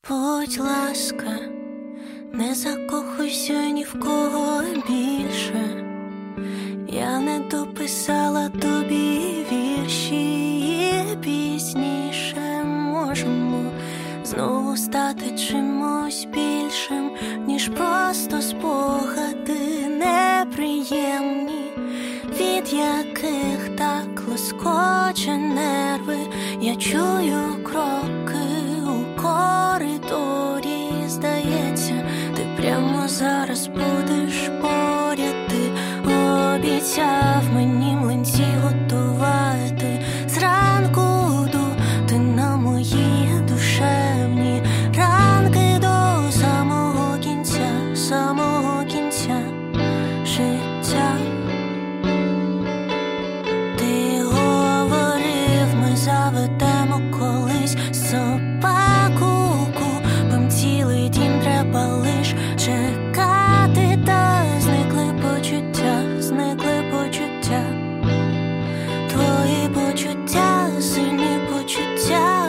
Будь ласка, не закохуйся ні в кого більше. Я не дописала тобі вірші, і пізніше можемо знову стати чимось більшим, ніж просто спогади неприємні, від яких так лоскоче нерви. Я чую кроки у коридорі, здається, ти прямо зараз будеш поряд. Ти обіцяв мені млинці готувати зранку ти на мої душевні ранки до самого кінця життя. Ти говорив, ми заведемо колись собаку, купим цілий дім, треба лиш чекати. Та зникли почуття, твої почуття, сильні почуття.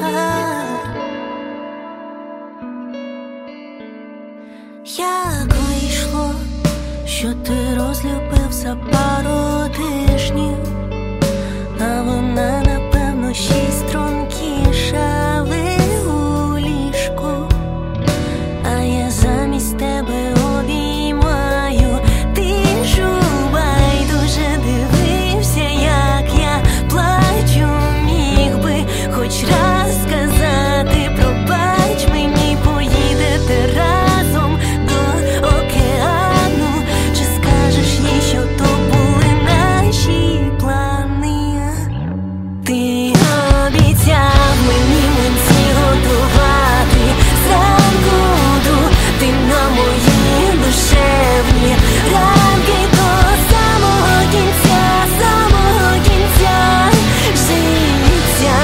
Як вийшло, що ти розлюбив за пару тижнів, а вона, напевно, 6 стрункіша. Ви у ліжку, а я замість тебе обіймаю тишу. Байдуже дивився, як я плачу. Міг би хоч раз сказати пробач мені, поїдете разом до океану. Чи скажеш їй, що то були наші плани? Ти обіцяв мені млинці готувати зранку ти на мої душевні ранки до самого кінця життя.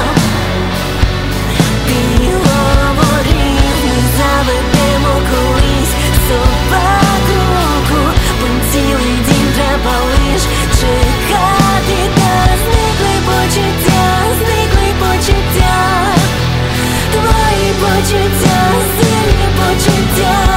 Ти говорив, ми заведемо колись собаку, купим цілий дім, треба лиш чекати. Та зникли почуття, твої почуття, сильні почуття.